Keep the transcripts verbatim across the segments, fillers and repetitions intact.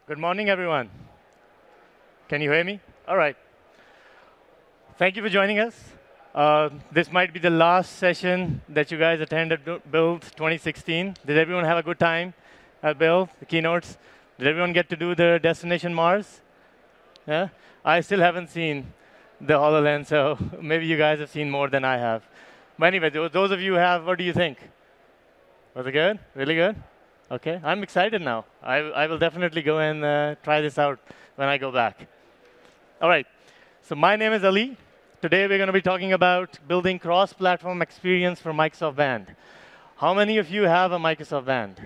Good morning, everyone. Can you hear me? All right. Thank you for joining us. Uh, this might be the last session that you guys attended at Build twenty sixteen. Did everyone have a good time at Build, the keynotes? Did everyone get to do the Destination Mars? Yeah? I still haven't seen the HoloLens, so maybe you guys have seen more than I have. But anyway, those of you who have, what do you think? Was it good? Really good? Okay, I'm excited now. I, I will definitely go and uh, try this out when I go back. All right, so my name is Ali. Today we're going to be talking about building cross-platform experience for Microsoft Band. How many of you have a Microsoft Band?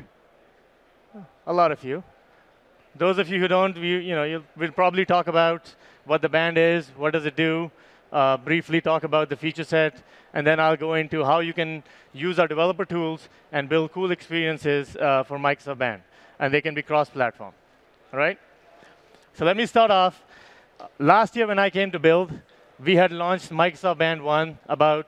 A lot of you. Those of you who don't, we, you know, you'll, we'll probably talk about what the band is, what does it do, uh, briefly talk about the feature set, and then I'll go into how you can use our developer tools and build cool experiences uh, for Microsoft Band. And they can be cross-platform. All right? So let me start off. Last year when I came to Build, we had launched Microsoft Band one about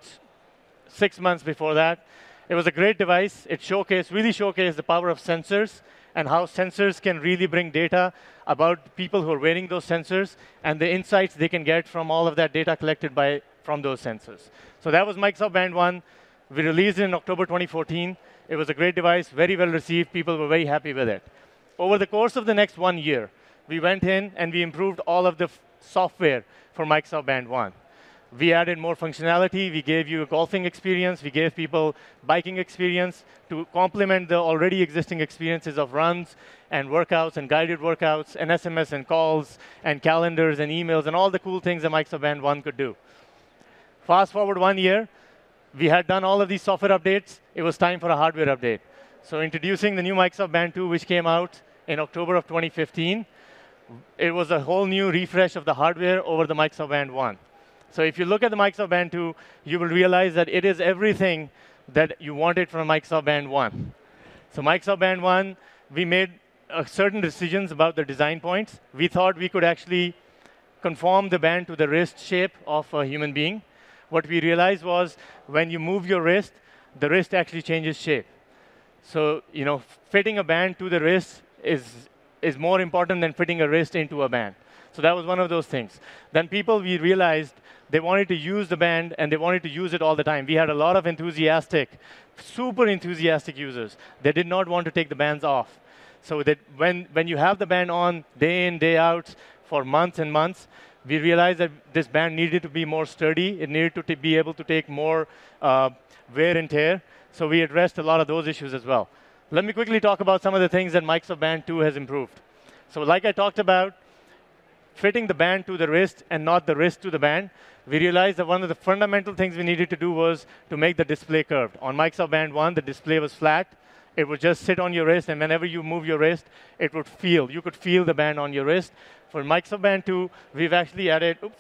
six months before that. It was a great device. It showcased, really showcased the power of sensors and how sensors can really bring data about people who are wearing those sensors and the insights they can get from all of that data collected by, from those sensors. So that was Microsoft Band one. We released it in October twenty fourteen. It was a great device, very well received. People were very happy with it. Over the course of the next one year, we went in and we improved all of the software for Microsoft Band one. We added more functionality. We gave you a golfing experience. We gave people biking experience to complement the already existing experiences of runs and workouts and guided workouts and S M S and calls and calendars and emails and all the cool things that Microsoft Band one could do. Fast forward one year, we had done all of these software updates. It was time for a hardware update. So introducing the new Microsoft Band two, which came out in October of twenty fifteen, it was a whole new refresh of the hardware over the Microsoft Band one. So if you look at the Microsoft Band two, you will realize that it is everything that you wanted from Microsoft Band one. So Microsoft Band one, we made uh, certain decisions about the design points. We thought we could actually conform the band to the wrist shape of a human being. What we realized was when you move your wrist, the wrist actually changes shape. So you know, fitting a band to the wrist is, is more important than fitting a wrist into a band. So that was one of those things. Then people, we realized, they wanted to use the band, and they wanted to use it all the time. We had a lot of enthusiastic, super enthusiastic users. They did not want to take the bands off. So that when, when you have the band on day in, day out for months and months, we realized that this band needed to be more sturdy. It needed to t- be able to take more uh, wear and tear. So we addressed a lot of those issues as well. Let me quickly talk about some of the things that Microsoft Band two has improved. So like I talked about, fitting the band to the wrist and not the wrist to the band, we realized that one of the fundamental things we needed to do was to make the display curved. On Microsoft Band one, the display was flat. It would just sit on your wrist, and whenever you move your wrist, it would feel. You could feel the band on your wrist. For Microsoft Band two, we've actually added, oops,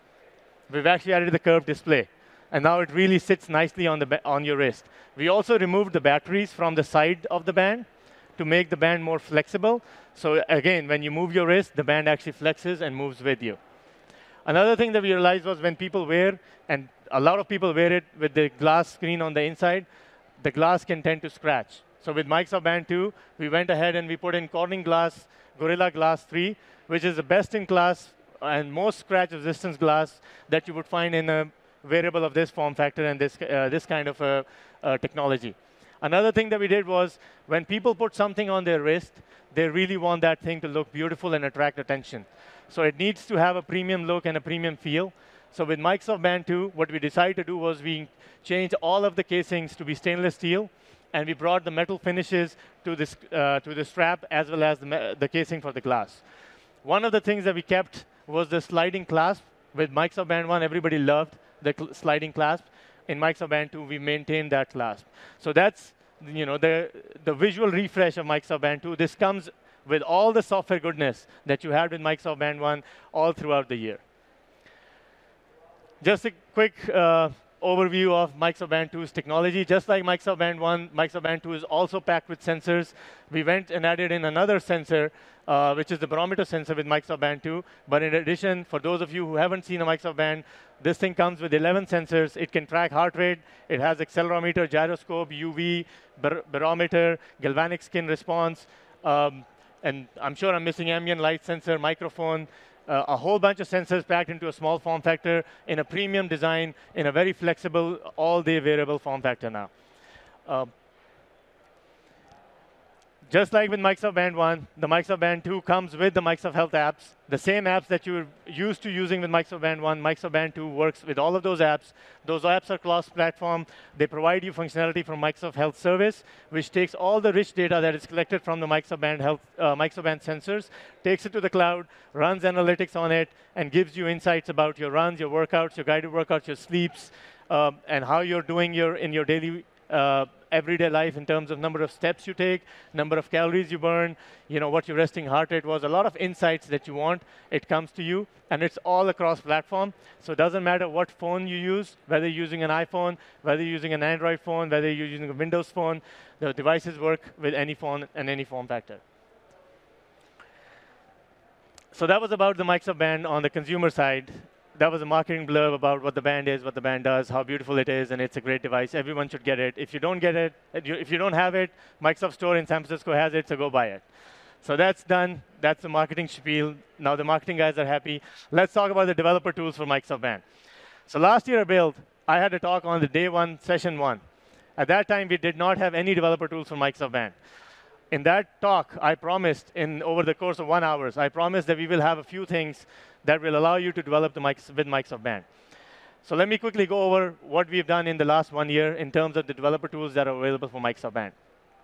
we've actually added the curved display. And now it really sits nicely on, the on your wrist. We also removed the batteries from the side of the band to make the band more flexible. So again, when you move your wrist, the band actually flexes and moves with you. Another thing that we realized was when people wear, and a lot of people wear it with the glass screen on the inside, the glass can tend to scratch. So with Microsoft Band two, we went ahead and we put in Corning Glass, Gorilla Glass three, which is the best-in-class and most scratch-resistant glass that you would find in a wearable of this form factor and this, uh, this kind of uh, uh, technology. Another thing that we did was when people put something on their wrist, they really want that thing to look beautiful and attract attention. So it needs to have a premium look and a premium feel. So with Microsoft Band two, what we decided to do was we changed all of the casings to be stainless steel, and we brought the metal finishes to, this, uh, to the strap as well as the, the casing for the glass. One of the things that we kept was the sliding clasp. With Microsoft Band one, everybody loved the sliding clasp. In Microsoft Band two, we maintained that clasp. So that's you know, the, the visual refresh of Microsoft Band two. This comes with all the software goodness that you had with Microsoft Band one all throughout the year. Just a quick uh, overview of Microsoft Band two's technology. Just like Microsoft Band one, Microsoft Band two is also packed with sensors. We went and added in another sensor, uh, which is the barometer sensor with Microsoft Band two. But in addition, for those of you who haven't seen a Microsoft Band, this thing comes with eleven sensors. It can track heart rate. It has accelerometer, gyroscope, U V, bar barometer, galvanic skin response, um, and I'm sure I'm missing ambient light sensor, microphone, uh, a whole bunch of sensors packed into a small form factor in a premium design, in a very flexible, all-day wearable form factor now. Uh, Just like with Microsoft Band one, the Microsoft Band two comes with the Microsoft Health apps. The same apps that you're used to using with Microsoft Band one, Microsoft Band two works with all of those apps. Those apps are cross-platform. They provide you functionality from Microsoft Health Service, which takes all the rich data that is collected from the Microsoft Band, Health, uh, Microsoft Band sensors, takes it to the cloud, runs analytics on it, and gives you insights about your runs, your workouts, your guided workouts, your sleeps, um, and how you're doing your, in your daily uh, everyday life in terms of number of steps you take, number of calories you burn, you know, what your resting heart rate was, a lot of insights that you want, it comes to you, and it's all across platform. So it doesn't matter what phone you use, whether you're using an iPhone, whether you're using an Android phone, whether you're using a Windows phone, the devices work with any phone and any form factor. So that was about the Microsoft Band on the consumer side. That was a marketing blurb about what the band is, what the band does, how beautiful it is, and it's a great device. Everyone should get it. If you don't get it, if you don't have it, Microsoft Store in San Francisco has it, so go buy it. So that's done. That's the marketing spiel. Now the marketing guys are happy. Let's talk about the developer tools for Microsoft Band. So last year at Build, I had a talk on the day one, session one. At that time, we did not have any developer tools for Microsoft Band. In that talk, I promised, in over the course of one hour, I promised that we will have a few things that will allow you to develop the mics with Microsoft Band. So let me quickly go over what we've done in the last one year in terms of the developer tools that are available for Microsoft Band.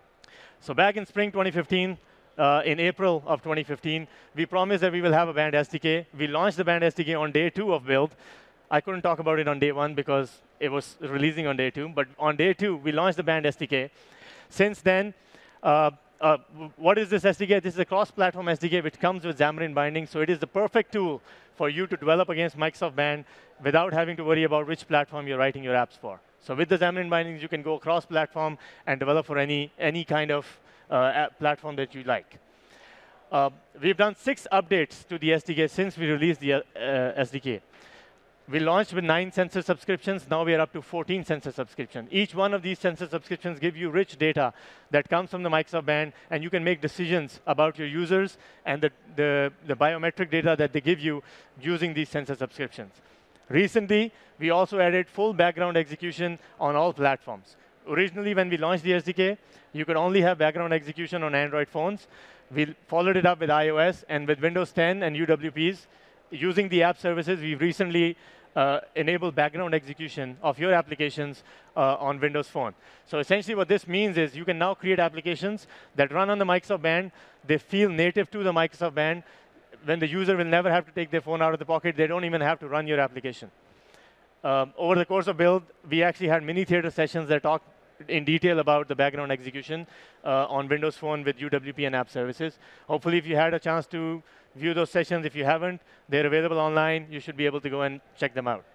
So back in spring twenty fifteen, uh, in April of twenty fifteen, we promised that we will have a Band S D K. We launched the Band S D K on day two of Build. I couldn't talk about it on day one because it was releasing on day two. But on day two, we launched the Band S D K. Since then, uh, Uh, what is this S D K? This is a cross-platform S D K which comes with Xamarin Binding. So it is the perfect tool for you to develop against Microsoft Band without having to worry about which platform you're writing your apps for. So with the Xamarin Bindings, you can go cross-platform and develop for any, any kind of uh, app platform that you like. Uh, we've done six updates to the S D K since we released the uh, S D K. We launched with nine sensor subscriptions. Now we are up to fourteen sensor subscriptions. Each one of these sensor subscriptions give you rich data that comes from the Microsoft Band, and you can make decisions about your users and the, the, the biometric data that they give you using these sensor subscriptions. Recently, we also added full background execution on all platforms. Originally, when we launched the S D K, you could only have background execution on Android phones. We followed it up with iOS, and with Windows ten and U W Ps. Using the app services, we've recently Uh, enable background execution of your applications uh, on Windows Phone. So essentially what this means is you can now create applications that run on the Microsoft Band. They feel native to the Microsoft Band. When the user will never have to take their phone out of the pocket, they don't even have to run your application. Um, over the course of Build, we actually had mini theater sessions that talked in detail about the background execution uh, on Windows Phone with U W P and app services. Hopefully, if you had a chance to view those sessions. If you haven't, they're available online. You should be able to go and check them out.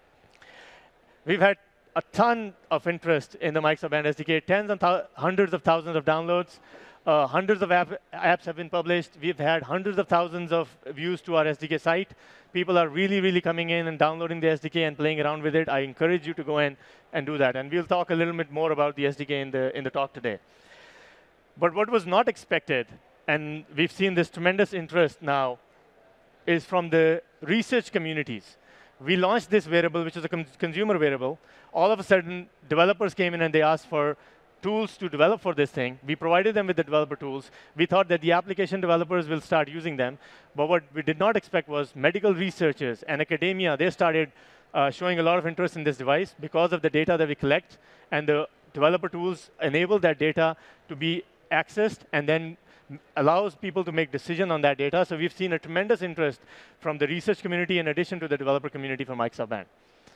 We've had a ton of interest in the Microsoft Band S D K, tens and hundreds of thousands of downloads. Uh, hundreds of app apps have been published. We've had hundreds of thousands of views to our S D K site. People are really, really coming in and downloading the S D K and playing around with it. I encourage you to go in and do that. And we'll talk a little bit more about the S D K in the, in the talk today. But what was not expected, and we've seen this tremendous interest now, is from the research communities. We launched this wearable, which is a con consumer wearable. All of a sudden, developers came in and they asked for tools to develop for this thing. We provided them with the developer tools. We thought that the application developers will start using them. But what we did not expect was medical researchers and academia, they started uh, showing a lot of interest in this device because of the data that we collect. And the developer tools enable that data to be accessed and then allows people to make decisions on that data. So we've seen a tremendous interest from the research community in addition to the developer community for Microsoft Band.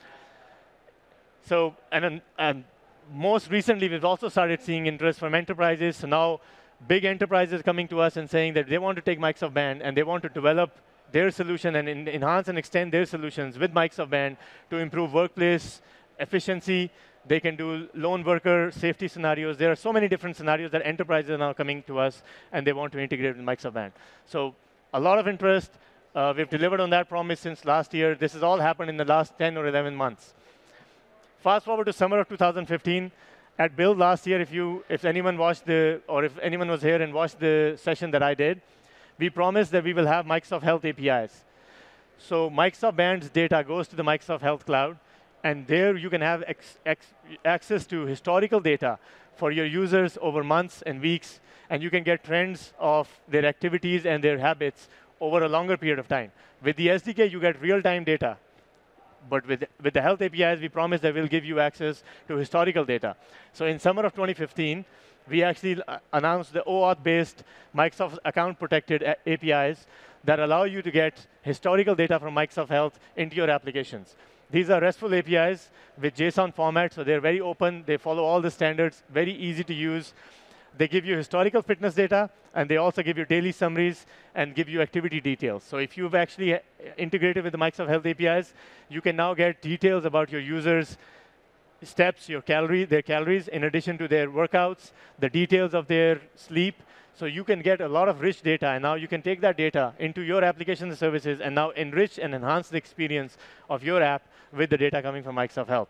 So, and, and most recently, we've also started seeing interest from enterprises. So now big enterprises coming to us and saying that they want to take Microsoft Band and they want to develop their solution and in, enhance and extend their solutions with Microsoft Band to improve workplace efficiency. They can do lone worker safety scenarios. There are so many different scenarios that enterprises are now coming to us, and they want to integrate with Microsoft Band. So a lot of interest. Uh, we've delivered on that promise since last year. This has all happened in the last ten or eleven months. Fast forward to summer of two thousand fifteen, at Build last year, if you, if anyone watched the, or if anyone was here and watched the session that I did, we promised that we will have Microsoft Health A P Is. So Microsoft Band's data goes to the Microsoft Health Cloud, and there you can have ex ex access to historical data for your users over months and weeks, and you can get trends of their activities and their habits over a longer period of time. With the S D K, you get real-time data. But with, with the Health A P Is, we promise that we'll give you access to historical data. So in summer of twenty fifteen, we actually announced the OAuth-based Microsoft account-protected A P Is that allow you to get historical data from Microsoft Health into your applications. These are RESTful A P Is with JSON format, so they're very open. They follow all the standards, very easy to use. They give you historical fitness data, and they also give you daily summaries and give you activity details. So if you've actually integrated with the Microsoft Health A P Is, you can now get details about your users' steps, your calorie, their calories, in addition to their workouts, the details of their sleep. So you can get a lot of rich data, and now you can take that data into your applications and services and now enrich and enhance the experience of your app with the data coming from Microsoft Health.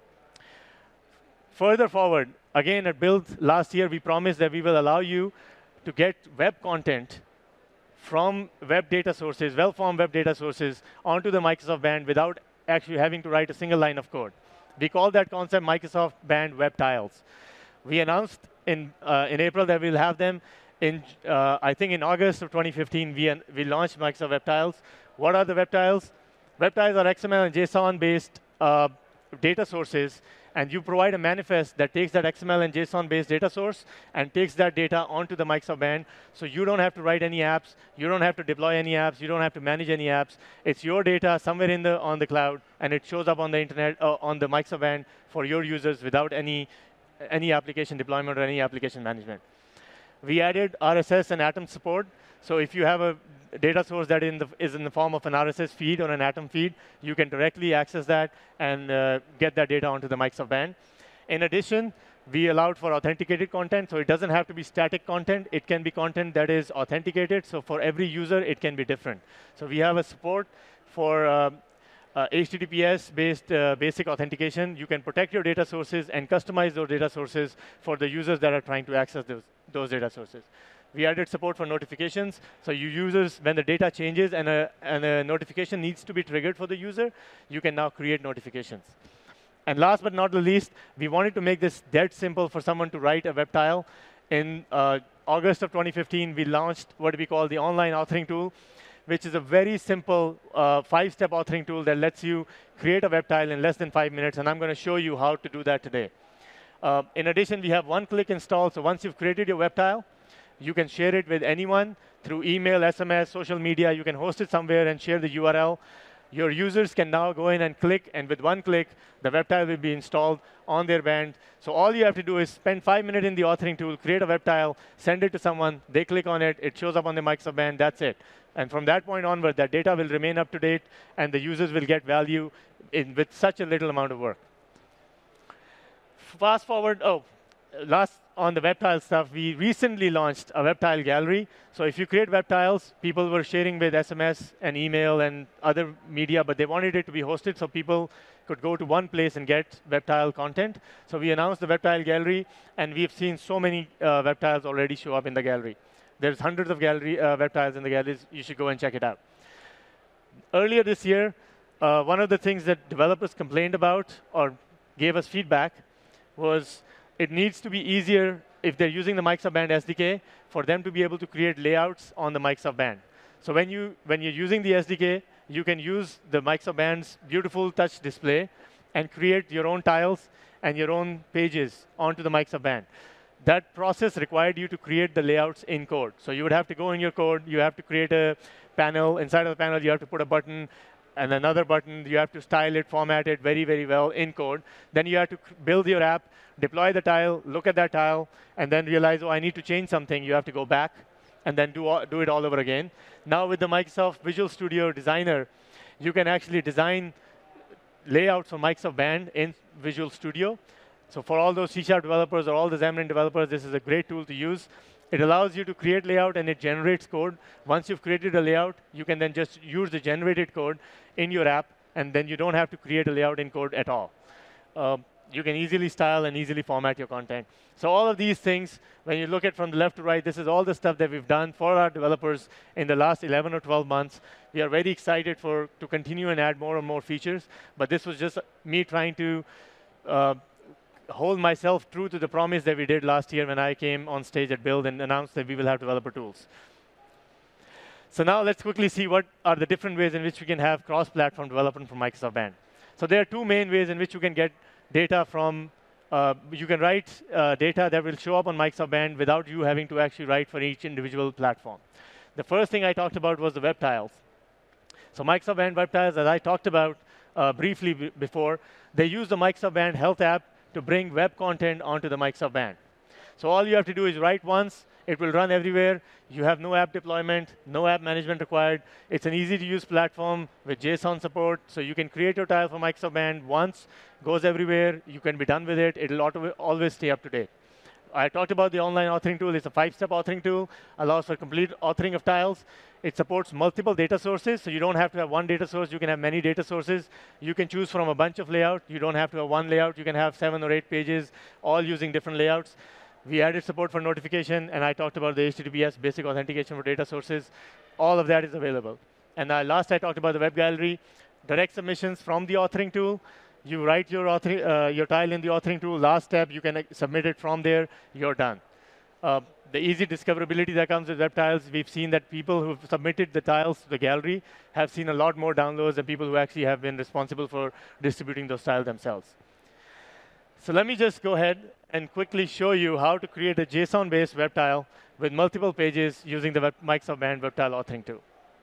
Further forward, again, at Build last year, we promised that we will allow you to get web content from web data sources, well-formed web data sources, onto the Microsoft Band without actually having to write a single line of code. We call that concept Microsoft Band Web Tiles. We announced in, uh, in April that we'll have them. In, uh, I think in August of twenty fifteen, we, we launched Microsoft Web Tiles. What are the web tiles? Web tiles are X M L and JSON-based uh, data sources, and you provide a manifest that takes that X M L and JSON-based data source and takes that data onto the Microsoft Band. So you don't have to write any apps. You don't have to deploy any apps. You don't have to manage any apps. It's your data somewhere in the, on the cloud, and it shows up on the internet, uh, on the Microsoft Band for your users without any, any application deployment or any application management. We added R S S and Atom support. So if you have a data source that in the, is in the form of an R S S feed or an Atom feed, you can directly access that and uh, get that data onto the Microsoft Band. In addition, we allowed for authenticated content, so it doesn't have to be static content. It can be content that is authenticated, so for every user, it can be different. So we have a support for uh, uh, H T T P S-based uh, basic authentication. You can protect your data sources and customize those data sources for the users that are trying to access those, those data sources. We added support for notifications. So you users, when the data changes and a, and a notification needs to be triggered for the user, you can now create notifications. And last but not the least, we wanted to make this dead simple for someone to write a web tile. In uh, August of twenty fifteen, we launched what we call the online authoring tool, which is a very simple uh, five-step authoring tool that lets you create a web tile in less than five minutes. And I'm going to show you how to do that today. Uh, in addition, we have one-click install. So once you've created your web tile, you can share it with anyone through email, S M S, social media. You can host it somewhere and share the U R L. Your users can now go in and click, and with one click, the web tile will be installed on their band. So all you have to do is spend five minutes in the authoring tool, create a web tile, send it to someone, they click on it, it shows up on the Microsoft Band, that's it. And from that point onward, that data will remain up to date, and the users will get value in, with such a little amount of work. Fast forward, oh, last on the web tile stuff, we recently launched a web tile gallery. So if you create web tiles, people were sharing with S M S and email and other media, but they wanted it to be hosted so people could go to one place and get web tile content. So we announced the web tile gallery, and we've seen so many uh, web tiles already show up in the gallery. There's hundreds of gallery uh, web tiles in the galleries. You should go and check it out. Earlier this year, uh, one of the things that developers complained about or gave us feedback was it needs to be easier, if they're using the Microsoft Band S D K, for them to be able to create layouts on the Microsoft Band. So when, you, when you're using the S D K, you can use the Microsoft Band's beautiful touch display and create your own tiles and your own pages onto the Microsoft Band. That process required you to create the layouts in code. So you would have to go in your code. You have to create a panel. Inside of the panel, you have to put a button and another button. You have to style it, format it very, very well in code. Then you have to build your app, deploy the tile, look at that tile, and then realize, oh, I need to change something. You have to go back and then do, all, do it all over again. Now with the Microsoft Visual Studio Designer, you can actually design layouts for Microsoft Band in Visual Studio. So for all those C Sharp developers or all the Xamarin developers, this is a great tool to use. It allows you to create layout, and it generates code. Once you've created a layout, you can then just use the generated code in your app, and then you don't have to create a layout in code at all. Uh, you can easily style and easily format your content. So all of these things, when you look at from the left to right, this is all the stuff that we've done for our developers in the last eleven or twelve months. We are very excited for to continue and add more and more features. But this was just me trying to uh, hold myself true to the promise that we did last year when I came on stage at Build and announced that we will have developer tools. So now let's quickly see what are the different ways in which we can have cross-platform development from Microsoft Band. So there are two main ways in which you can get data from, uh, you can write uh, data that will show up on Microsoft Band without you having to actually write for each individual platform. The first thing I talked about was the web tiles. So Microsoft Band web tiles, as I talked about uh, briefly b before, they use the Microsoft Band Health app to bring web content onto the Microsoft Band. So all you have to do is write once. It will run everywhere. You have no app deployment, no app management required. It's an easy-to-use platform with JSON support. So you can create your tile for Microsoft Band once, goes everywhere. You can be done with it. It'll auto always stay up to date. I talked about the online authoring tool. It's a five-step authoring tool, allows for complete authoring of tiles. It supports multiple data sources, so you don't have to have one data source. You can have many data sources. You can choose from a bunch of layout. You don't have to have one layout. You can have seven or eight pages, all using different layouts. We added support for notification, and I talked about the H T T P S, basic authentication for data sources. All of that is available. And uh, last, I talked about the web gallery, direct submissions from the authoring tool. You write your, author, uh, your tile in the authoring tool. Last step, you can uh, submit it from there. You're done. Uh, the easy discoverability that comes with web tiles, we've seen that people who've submitted the tiles to the gallery have seen a lot more downloads than people who actually have been responsible for distributing those tiles themselves. So let me just go ahead and quickly show you how to create a JSON-based web tile with multiple pages using the web Microsoft Band web tile authoring tool.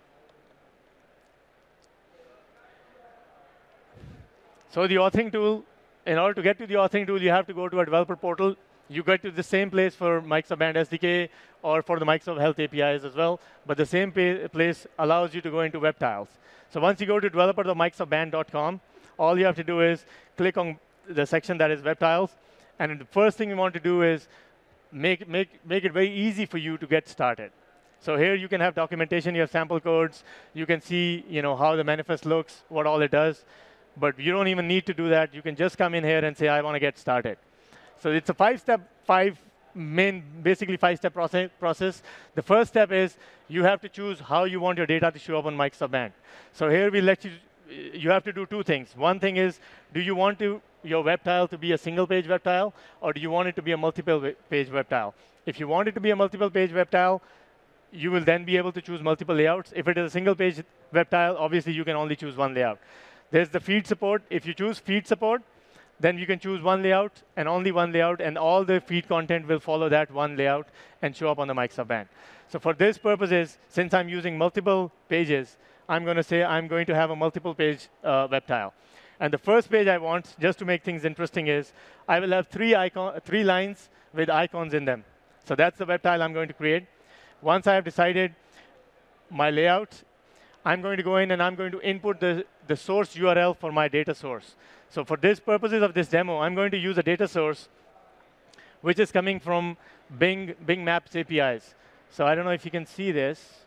So the authoring tool, in order to get to the authoring tool, you have to go to a developer portal. You get to the same place for Microsoft Band S D K or for the Microsoft Health A P Is as well. But the same place allows you to go into web tiles. So once you go to developer dot microsoft band dot com, all you have to do is click on the section that is web tiles. And the first thing you want to do is make, make, make it very easy for you to get started. So here you can have documentation, you have sample codes, you can see you know, how the manifest looks, what all it does. But you don't even need to do that. You can just come in here and say, I want to get started. So it's a five-step, five main, basically five-step process, process. The first step is you have to choose how you want your data to show up on Microsoft Band. So here we let you, you have to do two things. One thing is, do you want to your web tile to be a single-page web tile, or do you want it to be a multiple-page web tile? If you want it to be a multiple-page web tile, you will then be able to choose multiple layouts. If it is a single-page web tile, obviously you can only choose one layout. There's the feed support. If you choose feed support, then you can choose one layout and only one layout, and all the feed content will follow that one layout and show up on the Microsoft Band. So for this purposes, since I'm using multiple pages, I'm going to say I'm going to have a multiple-page uh, web tile. And the first page I want, just to make things interesting, is I will have three, icon, three lines with icons in them. So that's the web tile I'm going to create. Once I have decided my layout, I'm going to go in and I'm going to input the, the source U R L for my data source. So for this purposes of this demo, I'm going to use a data source which is coming from Bing, Bing Maps A P Is. So I don't know if you can see this.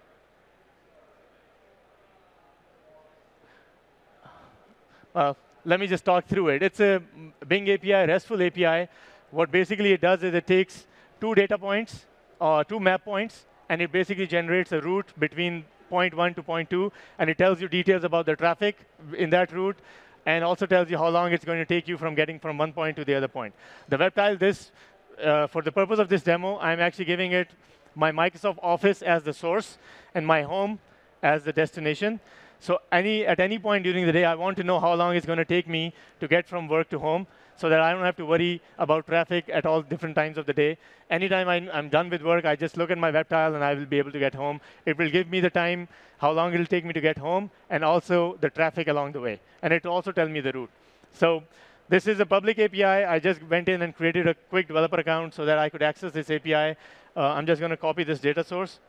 Uh, let me just talk through it. It's a Bing A P I, RESTful A P I. What basically it does is it takes two data points, or two map points, and it basically generates a route between point one to point two, and it tells you details about the traffic in that route, and also tells you how long it's going to take you from getting from one point to the other point. The web tile, this, uh, for the purpose of this demo, I'm actually giving it my Microsoft Office as the source and my home as the destination. So any, at any point during the day, I want to know how long it's going to take me to get from work to home so that I don't have to worry about traffic at all different times of the day. Anytime I'm, I'm done with work, I just look at my web tile and I will be able to get home. It will give me the time, how long it will take me to get home, and also the traffic along the way. And it will also tell me the route. So this is a public A P I. I just went in and created a quick developer account so that I could access this A P I. Uh, I'm just going to copy this data source.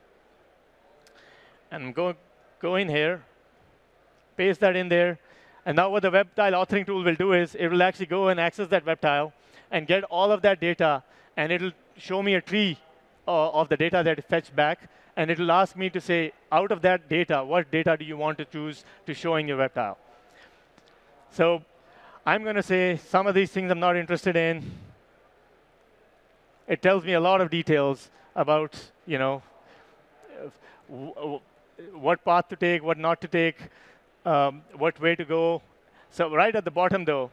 And go, go in here, paste that in there. And now what the web tile authoring tool will do is it will actually go and access that web tile and get all of that data. And it will show me a tree uh, of the data that it fetched back. And it will ask me to say, out of that data, what data do you want to choose to show in your web tile? So I'm going to say some of these things I'm not interested in. It tells me a lot of details about, you know, what path to take, what not to take, um, what way to go. So right at the bottom, though,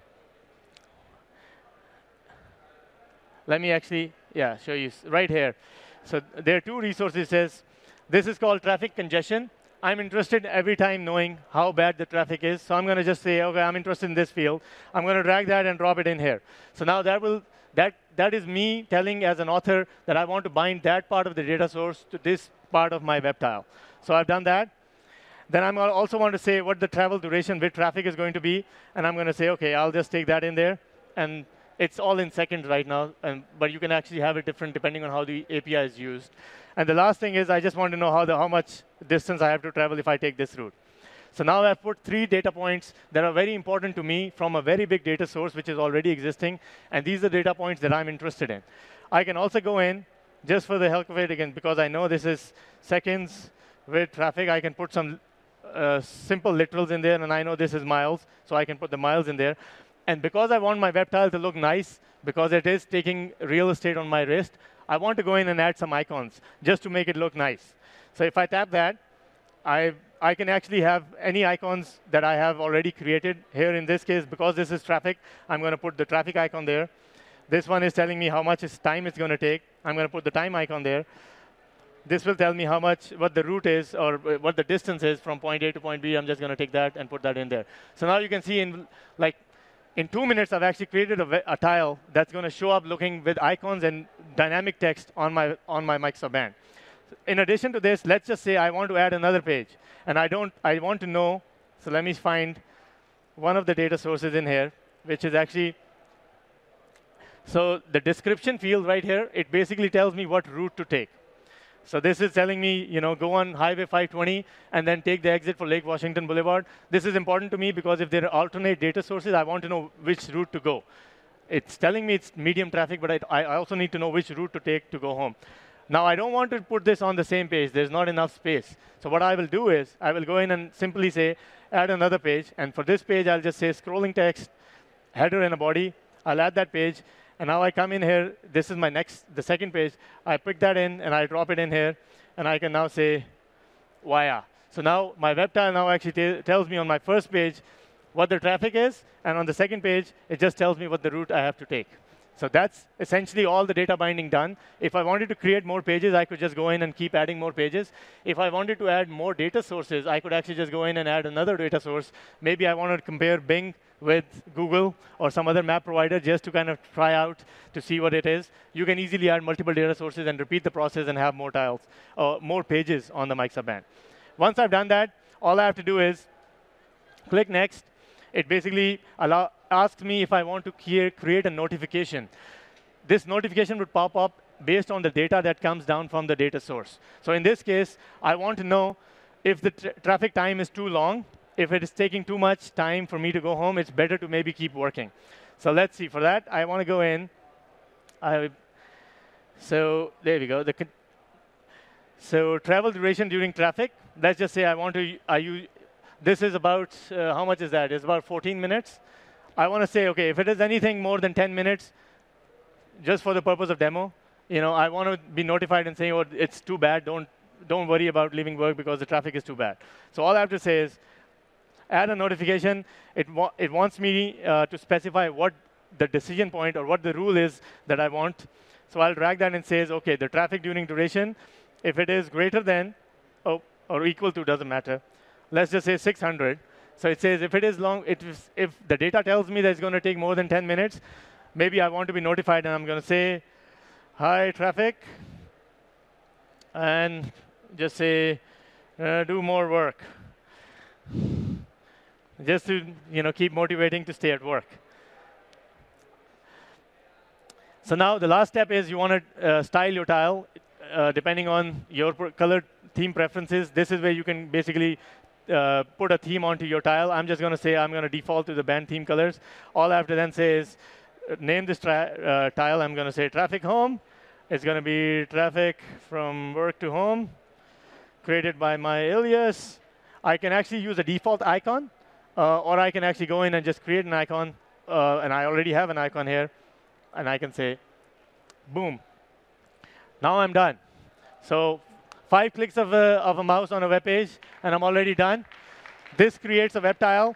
let me actually, yeah, show you right here. So there are two resources. It says, this is called traffic congestion. I'm interested every time knowing how bad the traffic is. So I'm going to just say, OK, I'm interested in this field. I'm going to drag that and drop it in here. So now that will that that is me telling as an author that I want to bind that part of the data source to this part of my web tile. So I've done that. Then I'm also want to say what the travel duration with traffic is going to be. And I'm going to say, OK, I'll just take that in there. And it's all in seconds right now, and, but you can actually have it different depending on how the A P I is used. And the last thing is I just want to know how, the, how much distance I have to travel if I take this route. So now I've put three data points that are very important to me from a very big data source, which is already existing. And these are data points that I'm interested in. I can also go in, just for the heck of it, again, because I know this is seconds with traffic, I can put some uh, simple literals in there, and I know this is miles, so I can put the miles in there. And because I want my web tile to look nice, because it is taking real estate on my wrist, I want to go in and add some icons just to make it look nice. So if I tap that, I, I can actually have any icons that I have already created. Here in this case, because this is traffic, I'm going to put the traffic icon there. This one is telling me how much time it's going to take. I'm going to put the time icon there. This will tell me how much, what the route is, or what the distance is from point A to point B. I'm just going to take that and put that in there. So now you can see in like, in two minutes, I've actually created a, a tile that's going to show up looking with icons and dynamic text on my, on my Microsoft Band. In addition to this, let's just say I want to add another page. And I, don't, I want to know, so let me find one of the data sources in here, which is actually, so the description field right here, it basically tells me what route to take. So this is telling me, you know, go on Highway five twenty and then take the exit for Lake Washington Boulevard. This is important to me because if there are alternate data sources, I want to know which route to go. It's telling me it's medium traffic, but I, I also need to know which route to take to go home. Now, I don't want to put this on the same page. There's not enough space. So what I will do is I will go in and simply say, add another page. And for this page, I'll just say scrolling text, header and a body. I'll add that page. And now I come in here. This is my next, the second page. I pick that in, and I drop it in here. And I can now say, via. So now my web tile now actually tells me on my first page what the traffic is. And on the second page, it just tells me what the route I have to take. So that's essentially all the data binding done. If I wanted to create more pages, I could just go in and keep adding more pages. If I wanted to add more data sources, I could actually just go in and add another data source. Maybe I wanted to compare Bing with Google or some other map provider just to kind of try out to see what it is. You can easily add multiple data sources and repeat the process and have more tiles, or more pages on the Microsoft Band. Once I've done that, all I have to do is click Next. It basically allow, asks me if I want to create a notification. This notification would pop up based on the data that comes down from the data source. So in this case, I want to know if the tra traffic time is too long. If it is taking too much time for me to go home, it's better to maybe keep working. So let's see. For that, I want to go in. I, so there we go. The so travel duration during traffic. Let's just say I want to. I use. This is about, uh, how much is that? It's about fourteen minutes. I want to say, OK, if it is anything more than ten minutes, just for the purpose of demo, you know, I want to be notified and say, oh, it's too bad. Don't, don't worry about leaving work because the traffic is too bad. So all I have to say is add a notification. It, wa it wants me uh, to specify what the decision point or what the rule is that I want. So I'll drag that and says, OK, the traffic during duration, if it is greater than oh, or equal to, doesn't matter. Let's just say six hundred. So it says if it is long, it is, if the data tells me that it's going to take more than ten minutes, maybe I want to be notified, and I'm going to say, hi, traffic, and just say, uh, do more work, just to you know keep motivating to stay at work. So now the last step is you want to uh, style your tile uh, depending on your color theme preferences. This is where you can basically Uh, put a theme onto your tile. I'm just going to say I'm going to default to the band theme colors. All I have to then say is uh, name this uh, tile. I'm going to say traffic home. It's going to be traffic from work to home, created by my alias. I can actually use a default icon, uh, or I can actually go in and just create an icon uh, and I already have an icon here, and I can say, boom. Now I'm done. So five clicks of a, of a mouse on a web page, and I'm already done. This creates a web tile.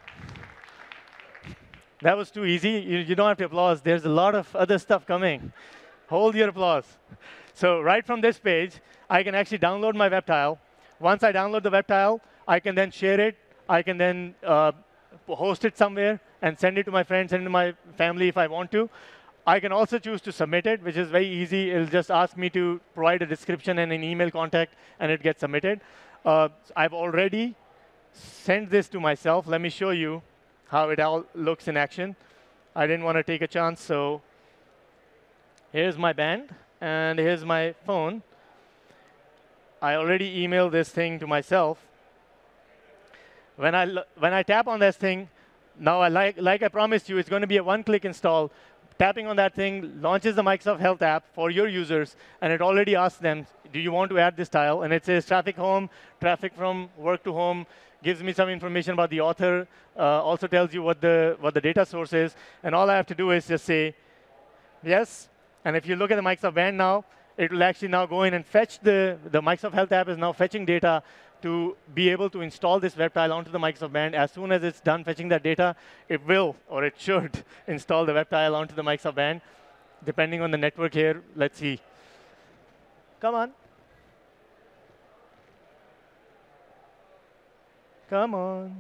That was too easy. You, you don't have to applause. There's a lot of other stuff coming. Hold your applause. So right from this page, I can actually download my web tile. Once I download the web tile, I can then share it. I can then uh, host it somewhere and send it to my friends, send it to my family if I want to. I can also choose to submit it, which is very easy. It'll just ask me to provide a description and an email contact, and it gets submitted. Uh, I've already sent this to myself. Let me show you how it all looks in action. I didn't want to take a chance, so here's my band, and here's my phone. I already emailed this thing to myself. When I, when I tap on this thing, now I like, like I promised you, it's going to be a one-click install. Tapping on that thing launches the Microsoft Health app for your users, and it already asks them, do you want to add this tile? And it says traffic home, traffic from work to home, gives me some information about the author, uh, also tells you what the, what the data source is. And all I have to do is just say, yes. And if you look at the Microsoft Band now, it will actually now go in and fetch the, the Microsoft Health app is now fetching data to be able to install this web tile onto the Microsoft Band. As soon as it's done fetching that data, it will, or it should, install the web tile onto the Microsoft Band. Depending on the network here, let's see. Come on. Come on.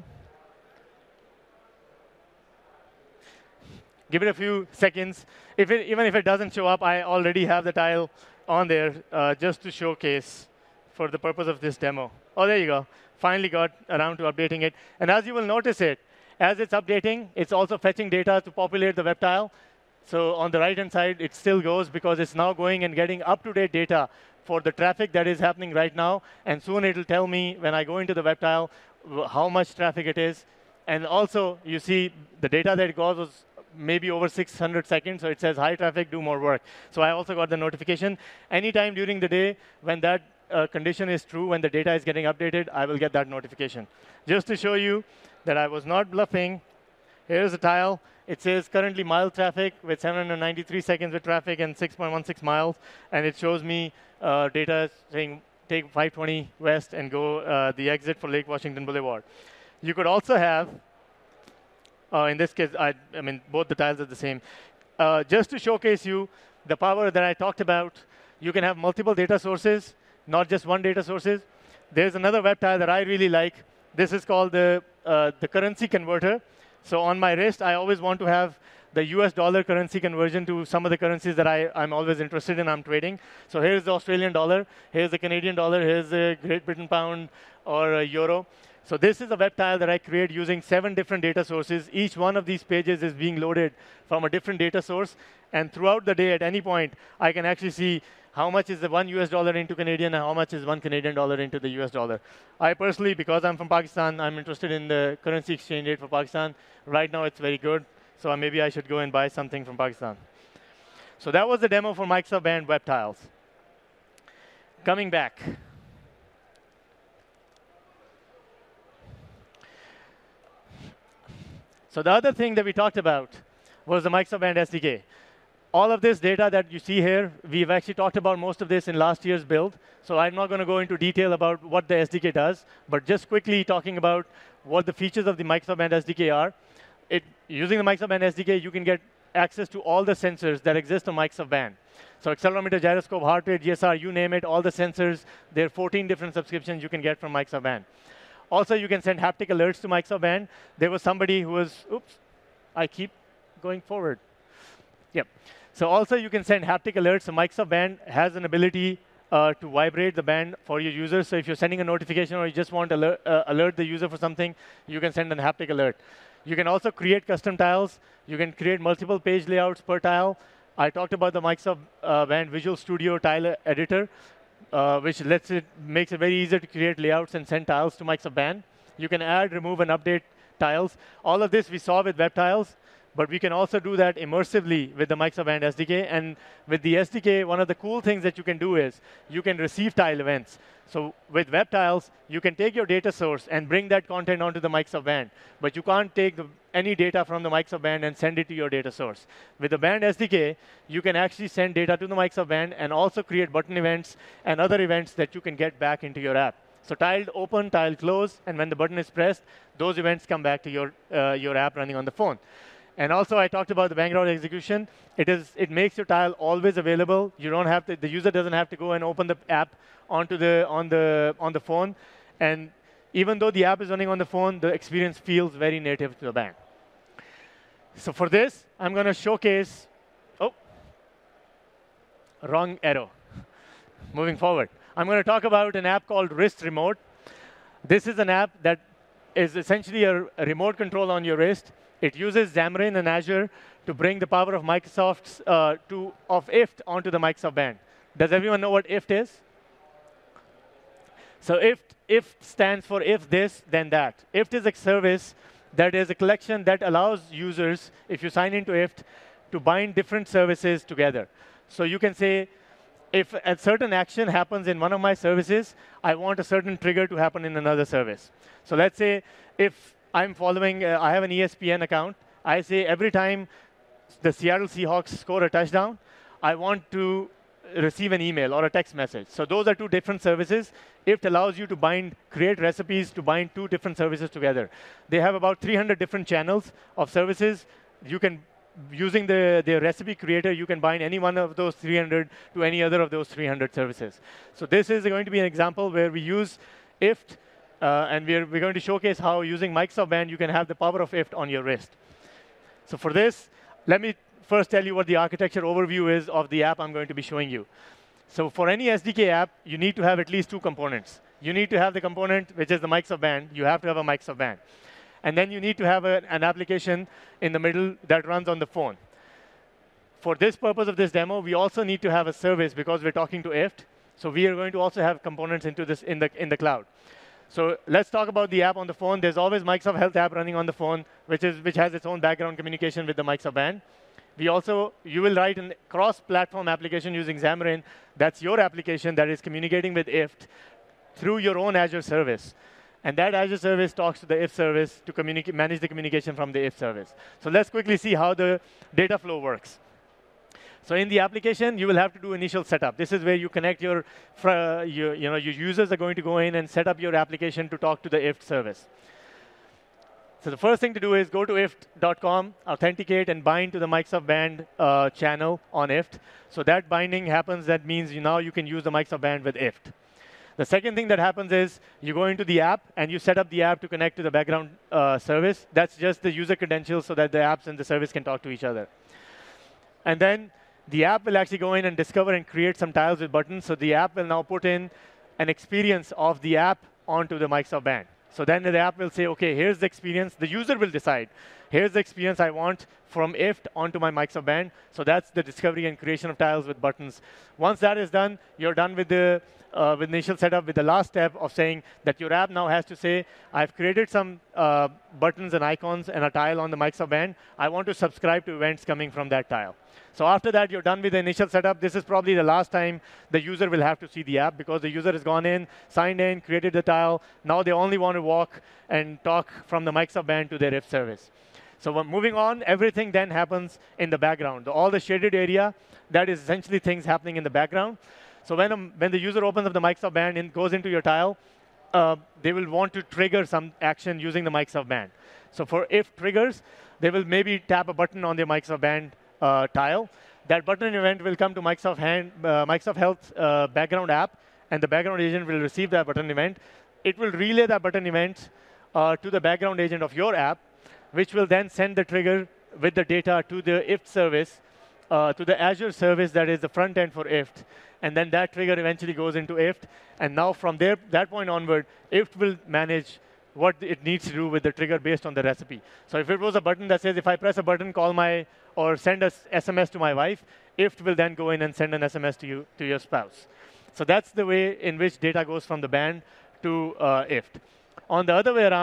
Give it a few seconds. If it, even if it doesn't show up, I already have the tile on there uh, just to showcase for the purpose of this demo. Oh, there you go. Finally got around to updating it. And as you will notice it, as it's updating, it's also fetching data to populate the web tile. So on the right-hand side, it still goes because it's now going and getting up-to-date data for the traffic that is happening right now. And soon it'll tell me when I go into the web tile how much traffic it is. And also, you see the data that it got was maybe over six hundred seconds. So it says, high traffic, do more work. So I also got the notification. Anytime during the day when that uh, condition is true, when the data is getting updated, I will get that notification. Just to show you that I was not bluffing, here's a tile. It says currently mile traffic with seven hundred ninety-three seconds with traffic and six point one six miles. And it shows me uh, data saying take five twenty west and go uh, the exit for Lake Washington Boulevard. You could also have, uh, in this case, I, I mean, both the tiles are the same. Uh, just to showcase you the power that I talked about, you can have multiple data sources, not just one data sources. There's another web tile that I really like. This is called the, uh, the currency converter. So on my wrist, I always want to have the U S dollar currency conversion to some of the currencies that I, I'm always interested in, I'm trading. So here's the Australian dollar, here's the Canadian dollar, here's the Great Britain pound or euro. So this is a web tile that I create using seven different data sources. Each one of these pages is being loaded from a different data source. And throughout the day, at any point, I can actually see how much is the one U S dollar into Canadian and how much is one Canadian dollar into the U S dollar. I personally, because I'm from Pakistan, I'm interested in the currency exchange rate for Pakistan. Right now, it's very good. So maybe I should go and buy something from Pakistan. So that was the demo for Microsoft Band web tiles. Coming back. So the other thing that we talked about was the Microsoft Band S D K. All of this data that you see here, we've actually talked about most of this in last year's build. So I'm not going to go into detail about what the S D K does, but just quickly talking about what the features of the Microsoft Band S D K are. It, using the Microsoft Band S D K, you can get access to all the sensors that exist on Microsoft Band. So accelerometer, gyroscope, heart rate, G S R, you name it, all the sensors. There are fourteen different subscriptions you can get from Microsoft Band. Also, you can send haptic alerts to Microsoft Band. There was somebody who was, oops, I keep going forward. Yep. So also, you can send haptic alerts. So Microsoft Band has an ability uh, to vibrate the band for your users. So if you're sending a notification or you just want to alert, uh, alert the user for something, you can send a haptic alert. You can also create custom tiles. You can create multiple page layouts per tile. I talked about the Microsoft uh, Band Visual Studio tile editor, uh, which lets it, makes it very easy to create layouts and send tiles to Microsoft Band. You can add, remove, and update tiles. All of this we saw with web tiles. But we can also do that immersively with the Microsoft Band S D K. And with the S D K, one of the cool things that you can do is you can receive tile events. So with web tiles, you can take your data source and bring that content onto the Microsoft Band. But you can't take the, any data from the Microsoft Band and send it to your data source. With the Band S D K, you can actually send data to the Microsoft Band and also create button events and other events that you can get back into your app. So tiled open, tiled close, and when the button is pressed, those events come back to your, uh, your app running on the phone. And also, I talked about the background execution. It is, it makes your tile always available. You don't have to, the user doesn't have to go and open the app onto the, on, the, on the phone. And even though the app is running on the phone, the experience feels very native to the band. So for this, I'm going to showcase, oh, wrong arrow. Moving forward. I'm going to talk about an app called Wrist Remote. This is an app that is essentially a, a remote control on your wrist. It uses Xamarin and Azure to bring the power of Microsoft's uh, to of I F T onto the Microsoft Band. Does everyone know what I F T is? So I F T, I F T stands for if this, then that. I F T is a service that is a collection that allows users, if you sign into I F T, to bind different services together. So you can say, if a certain action happens in one of my services, I want a certain trigger to happen in another service. So let's say if I'm following, uh, I have an E S P N account, I say every time the Seattle Seahawks score a touchdown, I want to receive an email or a text message. So those are two different services. I F T allows you to bind, create recipes to bind two different services together. They have about three hundred different channels of services. You can Using the, the recipe creator, you can bind any one of those three hundred to any other of those three hundred services. So this is going to be an example where we use I F T, uh, and we're, we're going to showcase how using Microsoft Band, you can have the power of I F T on your wrist. So for this, let me first tell you what the architecture overview is of the app I'm going to be showing you. So for any S D K app, you need to have at least two components. You need to have the component, which is the Microsoft Band. You have to have a Microsoft Band. And then you need to have a, an application in the middle that runs on the phone. For this purpose of this demo, we also need to have a service because we're talking to I F T. So we are going to also have components into this in the, in the cloud. So let's talk about the app on the phone. There's always Microsoft Health app running on the phone, which, is, which has its own background communication with the Microsoft Band. We also, you will write a cross-platform application using Xamarin. That's your application that is communicating with I F T through your own Azure service. And that Azure service talks to the I F T service to manage the communication from the I F T service. So let's quickly see how the data flow works. So in the application, you will have to do initial setup. This is where you connect your, uh, your, you know, your users are going to go in and set up your application to talk to the I F T service. So the first thing to do is go to I F T dot com, authenticate, and bind to the Microsoft Band uh, channel on I F T. So that binding happens. That means you, now you can use the Microsoft Band with I F T. The second thing that happens is you go into the app, and you set up the app to connect to the background uh, service. That's just the user credentials so that the apps and the service can talk to each other. And then the app will actually go in and discover and create some tiles with buttons. So the app will now put in an experience of the app onto the Microsoft Band. So then the app will say, OK, here's the experience. The user will decide, here's the experience I want from I F T onto my Microsoft Band. So that's the discovery and creation of tiles with buttons. Once that is done, you're done with the Uh, with initial setup, with the last step of saying that your app now has to say, I've created some uh, buttons and icons and a tile on the Microsoft Band. I want to subscribe to events coming from that tile. So after that, you're done with the initial setup. This is probably the last time the user will have to see the app because the user has gone in, signed in, created the tile. Now they only want to walk and talk from the Microsoft Band to their I F T service. So when moving on, everything then happens in the background. All the shaded area, that is essentially things happening in the background. So when, um, when the user opens up the Microsoft Band and goes into your tile, uh, they will want to trigger some action using the Microsoft Band. So for I F T triggers, they will maybe tap a button on their Microsoft Band uh, tile. That button event will come to Microsoft, hand, uh, Microsoft Health uh, background app, and the background agent will receive that button event. It will relay that button event uh, to the background agent of your app, which will then send the trigger with the data to the I F T service, uh, to the Azure service that is the front end for I F T. And then that trigger eventually goes into I F T. And now from there, that point onward, I F T will manage what it needs to do with the trigger based on the recipe. So if it was a button that says, if I press a button, call my, or send a S M S to my wife, I F T will then go in and send an S M S to you, to your spouse. So that's the way in which data goes from the band to uh, I F T. On the other way around,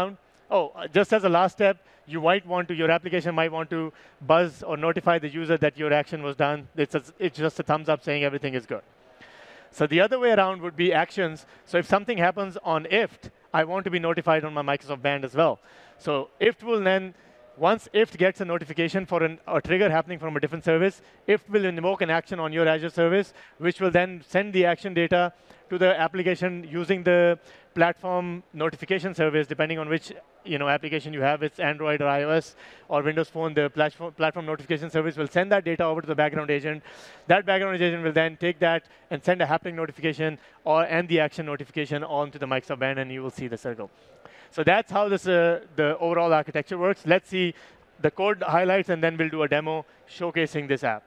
Oh, uh, just as a last step, you might want to, your application might want to buzz or notify the user that your action was done. It's, a, it's just a thumbs up saying everything is good. So the other way around would be actions. So if something happens on I F T, I want to be notified on my Microsoft Band as well. So I F T will then, once I F T gets a notification for an, a trigger happening from a different service, I F T will invoke an action on your Azure service, which will then send the action data to the application using the platform notification service, depending on which you know, application you have. It's Android or iOS or Windows Phone. The platform, platform notification service will send that data over to the background agent. That background agent will then take that and send a happening notification or and the action notification onto the Microsoft Band, and you will see the circle. So that's how this, uh, the overall architecture works. Let's see the code highlights, and then we'll do a demo showcasing this app.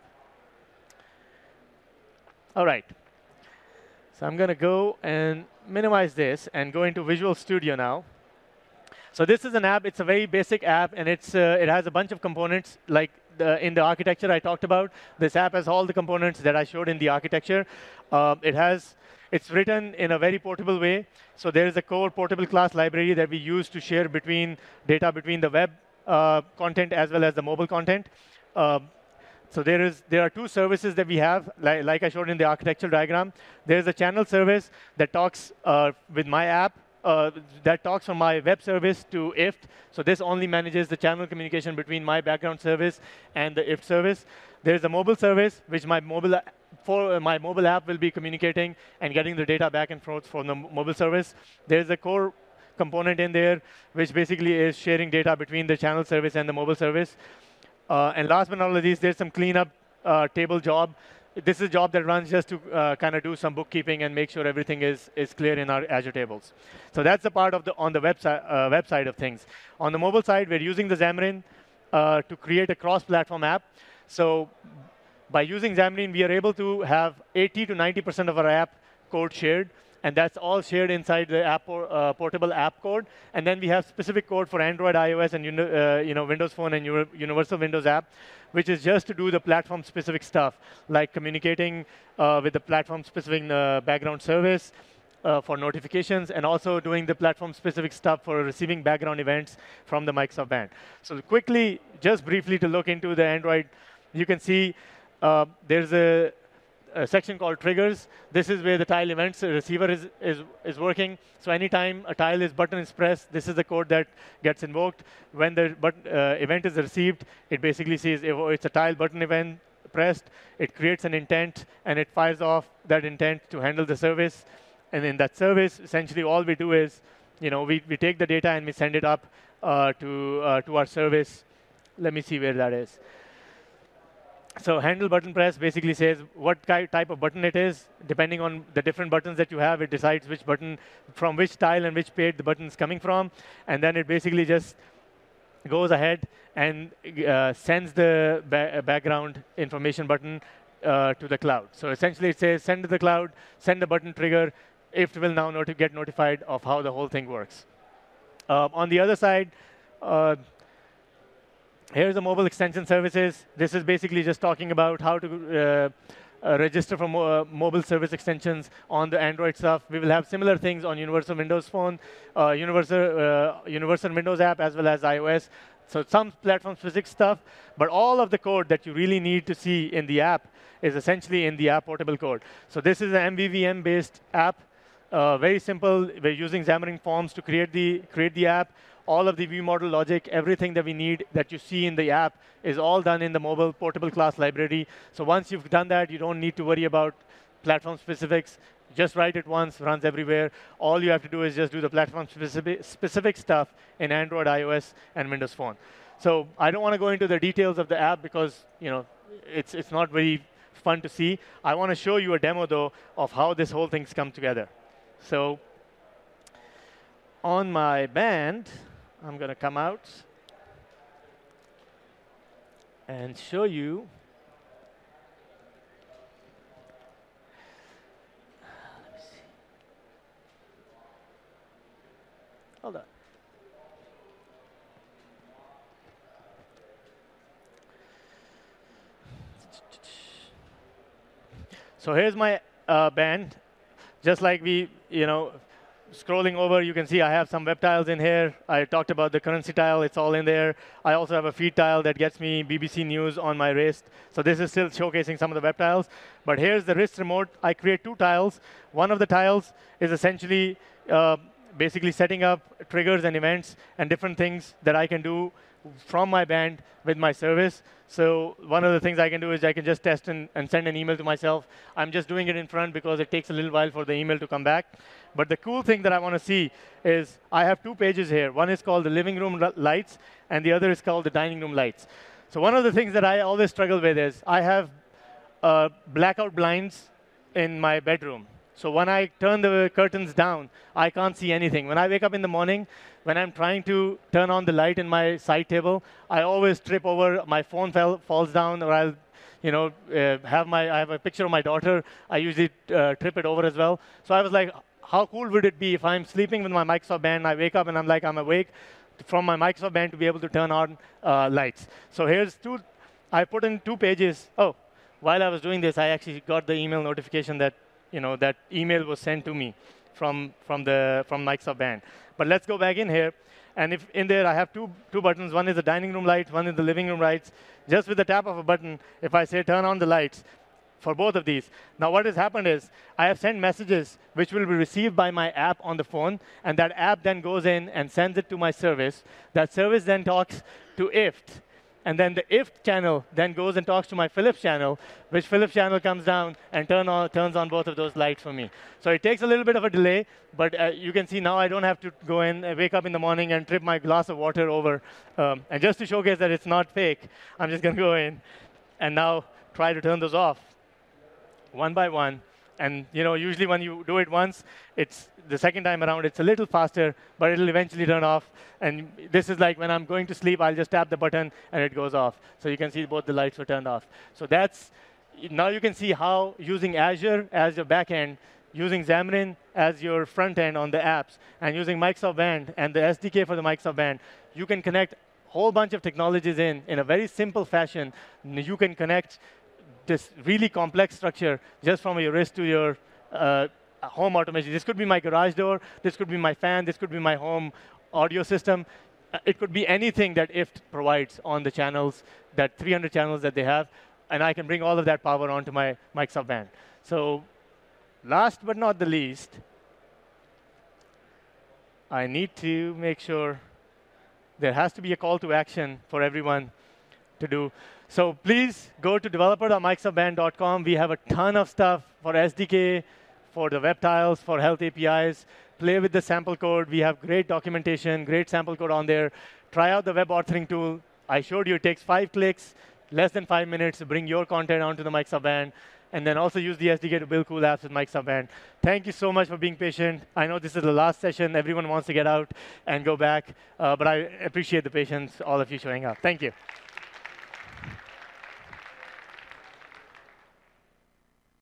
All right. So I'm going to go and minimize this and go into Visual Studio now. So this is an app. It's a very basic app, and it's, uh, it has a bunch of components. Like the, in the architecture I talked about, this app has all the components that I showed in the architecture. Um, it has, it's written in a very portable way. So there is a core portable class library that we use to share between data between the web uh, content as well as the mobile content. Um, So there is there are two services that we have, like, like I showed in the architectural diagram. There's a channel service that talks uh, with my app, uh, that talks from my web service to I F T. So this only manages the channel communication between my background service and the I F T service. There's a mobile service, which my mobile for uh, my mobile app will be communicating and getting the data back and forth from the mobile service. There's a core component in there, which basically is sharing data between the channel service and the mobile service. Uh, and last but not least, there's some cleanup uh, table job. This is a job that runs just to uh, kind of do some bookkeeping and make sure everything is, is clear in our Azure tables. So that's the part of the on the website uh, website of things. On the mobile side, we're using the Xamarin uh, to create a cross-platform app. So by using Xamarin, we are able to have eighty to ninety percent of our app code shared. And that's all shared inside the app or, uh, portable app code. And then we have specific code for Android, iOS, and uh, you know, Windows Phone and Universal Windows app, which is just to do the platform-specific stuff, like communicating uh, with the platform-specific uh, background service uh, for notifications, and also doing the platform-specific stuff for receiving background events from the Microsoft Band. So quickly, just briefly to look into the Android, you can see uh, there's a a section called triggers. This is where the tile events receiver is, is, is working. So anytime a tile is button is pressed, this is the code that gets invoked. When the button, uh, event is received, it basically says if it's a tile button event pressed, it creates an intent, and it fires off that intent to handle the service. And in that service, essentially all we do is, you know, we, we take the data and we send it up uh, to, uh, to our service. Let me see where that is. So handle button press basically says what type of button it is. Depending on the different buttons that you have, it decides which button, from which tile and which page the button is coming from. And then it basically just goes ahead and uh, sends the ba background information button uh, to the cloud. So essentially it says send to the cloud, send the button trigger. I F T will now noti get notified of how the whole thing works. Uh, on the other side, uh, here's the mobile extension services. This is basically just talking about how to uh, uh, register for mo uh, mobile service extensions on the Android stuff. We will have similar things on Universal Windows Phone, uh, Universal, uh, Universal Windows app, as well as iOS. So some platform-specific stuff, but all of the code that you really need to see in the app is essentially in the app portable code. So this is an M V V M-based app. Uh, very simple. We're using Xamarin Forms to create the, create the app. All of the view model logic, everything that we need that you see in the app is all done in the mobile portable class library. So once you've done that, you don't need to worry about platform specifics. Just write it once, runs everywhere. All you have to do is just do the platform specific, specific stuff in Android, iOS, and Windows Phone. So I don't want to go into the details of the app because you know it's, it's not very fun to see. I want to show you a demo, though, of how this whole thing's come together. So on my band, I'm going to come out and show you. Let me see. Hold on. So here's my uh, band. Just like we, you know, scrolling over, you can see I have some web tiles in here. I talked about the currency tile. It's all in there. I also have a feed tile that gets me B B C News on my wrist. So this is still showcasing some of the web tiles. But here's the wrist remote. I create two tiles. One of the tiles is essentially uh, basically setting up triggers and events and different things that I can do from my band with my service. So one of the things I can do is I can just test and, and send an email to myself. I'm just doing it in front because it takes a little while for the email to come back. But the cool thing that I want to see is I have two pages here. One is called the living room lights, and the other is called the dining room lights. So one of the things that I always struggle with is I have uh, blackout blinds in my bedroom. So when I turn the curtains down, I can't see anything. When I wake up in the morning, when I'm trying to turn on the light in my side table, I always trip over, my phone fell, falls down, or I'll you know, uh, have my, I have a picture of my daughter. I usually uh, trip it over as well. So I was like, how cool would it be if I'm sleeping with my Microsoft band, I wake up and I'm like, I'm awake from my Microsoft band to be able to turn on uh, lights. So here's two, I put in two pages. Oh, while I was doing this, I actually got the email notification that you know, that email was sent to me from, from, the, from Microsoft Band. But let's go back in here. And if in there, I have two, two buttons. One is the dining room lights, one is the living room lights. Just with the tap of a button, if I say turn on the lights for both of these. Now, what has happened is I have sent messages which will be received by my app on the phone. And that app then goes in and sends it to my service. That service then talks to I F T. And then the I F T channel then goes and talks to my Philips channel, which Philips channel comes down and turn on, turns on both of those lights for me. So it takes a little bit of a delay, but uh, you can see now I don't have to go in, uh, wake up in the morning and trip my glass of water over. Um, and just to showcase that it's not fake, I'm just going to go in and now try to turn those off one by one. And you know, usually when you do it once, it's the second time around, it's a little faster, but it'll eventually turn off. And this is like when I'm going to sleep, I'll just tap the button, and it goes off. So you can see both the lights were turned off. So that's, now you can see how using Azure as your backend, using Xamarin as your front end on the apps, and using Microsoft Band and the S D K for the Microsoft Band, you can connect a whole bunch of technologies in, in a very simple fashion. You can connect this really complex structure just from your wrist to your uh, home automation. This could be my garage door. This could be my fan. This could be my home audio system. Uh, it could be anything that I F T provides on the channels, that three hundred channels that they have. And I can bring all of that power onto my Microsoft Band. So last but not the least, I need to make sure there has to be a call to action for everyone to do. So please go to developer dot microsoft band dot com. We have a ton of stuff for S D K, for the web tiles, for health A P Is. Play with the sample code. We have great documentation, great sample code on there. Try out the web authoring tool. I showed you it takes five clicks, less than five minutes to bring your content onto the Microsoft Band. And then also use the S D K to build cool apps with Microsoft Band. Thank you so much for being patient. I know this is the last session. Everyone wants to get out and go back. Uh, but I appreciate the patience, all of you showing up. Thank you.